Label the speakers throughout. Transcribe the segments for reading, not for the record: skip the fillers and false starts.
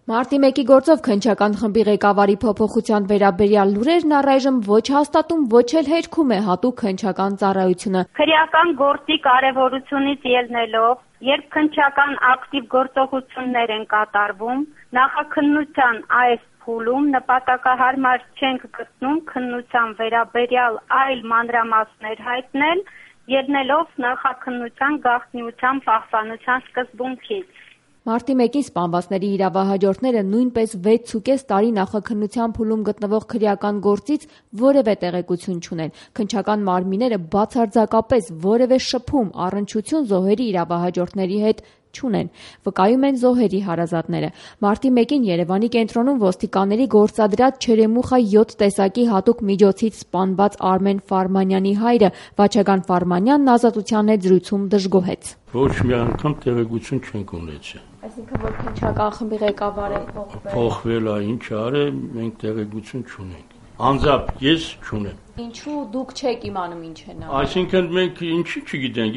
Speaker 1: Մարտի 1-ի գործով քննչական խմբի ղեկավարի փոփոխության վերաբերյալ լուրերն առայժմ ոչ հաստատում, ոչ էլ հերքում է հատուկ քննչական ծառայությունը։
Speaker 2: Քրեական գործի կարևորությունից ելնելով, երբ քննչական ակտիվ գործողություններ են կատարվում, նախաքննության այս փուլում նպատակահարմար չենք գտնում քննության վերաբերյալ այլ մանրամասներ հայտնել, ելնելով նախաքննության գաղտնիության պահպանության սկզբունքից։
Speaker 1: Մարտի 1-ին սպանվածների իրավահաջորդները նույնպես 6.5 տարի նախաքննության փուլում գտնվող քրեական գործից որևէ տեղեկություն չունեն։ Քննչական մարմինները բացարձակապես որևէ շփում, առնչություն զոհերի իրավահաջորդների հետ չունեն, վկայում են զոհերի հարազատները։ Մարտի 1-ին Երևանի կենտրոնում ոստիկանների գործադրած Չերեմուխա 7 տեսակի հատուկ միջոցից սպանված Արմեն Ֆարմանյանի հայրը Վաչագան Ֆարմանյանն Ազատության հետ զրույցում դժգոհեց։
Speaker 3: Ոչ մի անգամ տեղեկություն չենք ունեցել։
Speaker 1: Այսինքն որ քննչական խմբի ղեկավարը
Speaker 3: փոխվել է, ինչ արել, մենք տեղեկություն չունենք։ Անձամբ ես չունեմ։
Speaker 1: Ինչու դուք չեք իմանում ինչ են անում։
Speaker 3: Այսինքն մենք ինչի չգիտենք,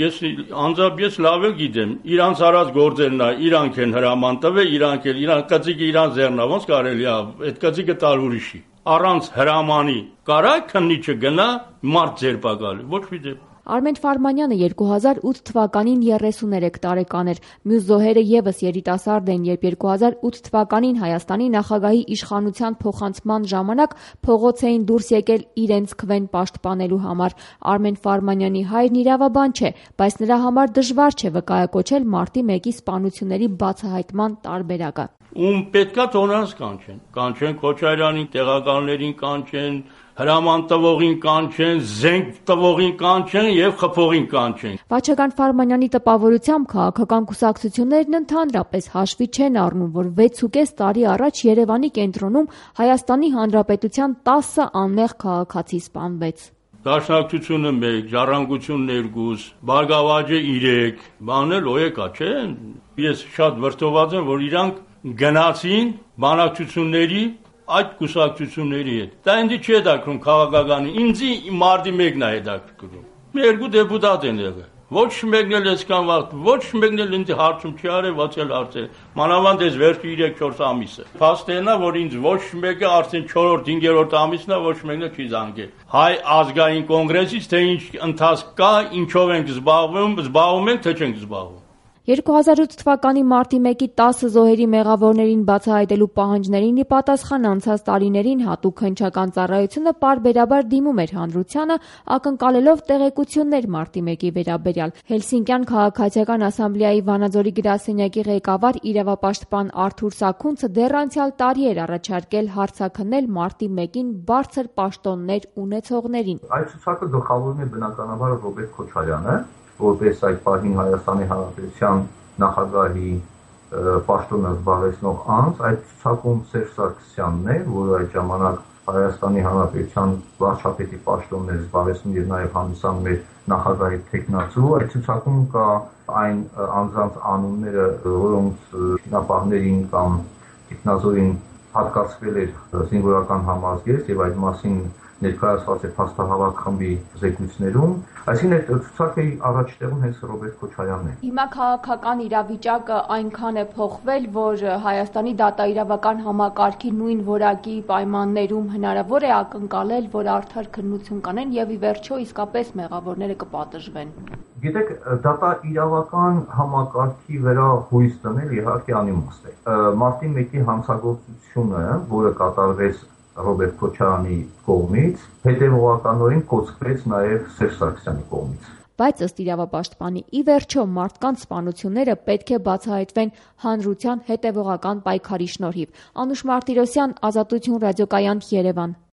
Speaker 3: ես լավ էլ գիտեմ, իրանց արած գործերն է, իրանք են հրաման տվել, իրանք կծիկը իրան ձեռնա, ոնց կարելի է այդ կծիկը տալ ուրիշի։ Առանց հրամանի կարա քննիչը գնա մարդ ձերբա գալու, ոչ մի դեպքում։
Speaker 1: Արմեն Ֆարմանյանը 2008 թվականին 33 տարեկան էր։ Մյուս զոհերը եւս երիտասարդ են, երբ 2008 թվականին Հայաստանի նախագահի իշխանության փոխանցման ժամանակ փողոց էին դուրս եկել իրենց քվեն պաշտպանելու համար։ Արմեն Ֆարմանյանի հայրն իրավաբան չէ, բայց նրա համար դժվար չէ վկայակոչել Մարտի 1-ի սպանությունների բացահայտման տարբերակը։
Speaker 3: Ում պետքա տոնանց կանչեն Քոչարյանին, տեղականներին կանչեն, հրաման տվողին կանչեն, զենք տվողին կանչեն եւ խփողին կանչեն։
Speaker 1: Վաչագան Ֆարմանյանի տպավորությամբ քաղաքական կուսակցություններն ընդհանրապես հաշվի չեն առնում, որ 6.5 տարի առաջ Երևանի կենտրոնում Հայաստանի Հանրապետության 10 անմեղ քաղաքացի սպանվեց։
Speaker 3: Դաշնակցությունը 1, Ժառանգություն 2, Բարգավաճը 3, բանել օեկա, չէ՞։ Ես շատ վրդոված եմ, որ իրանք գնացին բանակցությունների այդ կուսակցությունների հետ։ Դա ինձ չի հետաքրում քաղաքականի, ինձ Մարտի 1-ն է հետաքրում։ Երկու դեպուտատ են եղել։ Ոչ մեկն էլ այսքան վաղ, ոչ մեկն էլ ինձ հարցում չի արել, ոչ էլ հարցել։ Մանավանդ այս վերջի 3-4 ամիսը։ Փաստերն է, որ ինձ ոչ մեկը արդեն 4-րդ, 5-րդ ամիսն է, ոչ մեկն չի զանգել։ Հայ ազգային կոնգրեսից թե ինչ ընթացք կա, ինչով ենք զբաղվում ենք, թե չենք զբաղվում։
Speaker 1: 2008 թվականի մարտի 1-ի 10 զոհերի մեղավորներին բացահայտելու պահանջներին ի պատասխան անցած տարիներին հատուկ քննչական ծառայությունը պարբերաբար դիմում էր հանրությանը, ակնկալելով տեղեկություններ մարտի 1-ի վերաբերյալ։ Հելսինկյան քաղաքացիական ասամբլեայի Վանաձորի գրասենյակի ղեկավար իրավապաշտպան Արթուր Սաքունցը դեռ անցյալ տարի էր առաջարկել հարցաքննել մարտի 1-ին բարձր պաշտոններ ունեցողներին։
Speaker 4: Այդ ցուցակը գլխավորում է բնականաբար Ռոբերտ Քոչարյանը, որպես այդ պահին Հայաստանի Հանրապետության նախագահի պաշտոնը զբաղեցնող անձ, այդ ցուցակում Սերժ Սարգսյանն է, որը այդ ժամանակ Հայաստանի Հանրապետության վարչապետի պաշտոններ զբաղեցնում եւ նաեւ հանդիսանում էր նախագահի թեկնածու։ Այդ ցուցակում կա այն անձանց անունները, որոնց շինապահներին կամ տեխնազորին հատկացվել էր զինվորական համազգեստ եւ այդ մասին ներկայացված է փաստահավաք խմբի զեկույցներում, այսինքն այդ ցուցակի առաջ տեղում հենց Ռոբերտ Քոչարյանն է։
Speaker 1: Հիմա քաղաքական իրավիճակը այնքան է փոխվել, որ Հայաստանի դատաիրավական համակարգի նույն որակի պայմաններում հնարավոր է ակնկալել, որ արդար քննություն կանեն եւ ի վերջո իսկապես մեղավորները կպատժվեն։
Speaker 4: Գիտեք, դատաիրավական համակարգի վրա հույս դնել իհարկե անիմաստ է։ Մարտի 1-ի հանցագործությունը, որը կատարվեց Ռոբերտ Քոչարյանի կողմից, հետևողականորեն կոչվեց նաև Սերժ Սարգսյանի կողմից։
Speaker 1: Բայց ըստ իրավապաշտպանի ի վերջո մարդկանց սպանությունները պետք է բացահայտվեն հանրության հետևողական պայքարի շնորհիվ։ Անուշ Մարտիրոսյան, Ազատություն ռադիոկայան, Երևան։